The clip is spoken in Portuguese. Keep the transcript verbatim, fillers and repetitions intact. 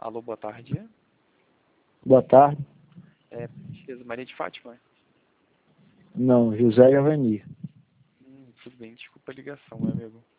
Alô, boa tarde. Boa tarde. É, Princesa Maria de Fátima? Não, José Javani. Hum, tudo bem, desculpa a ligação, meu amigo.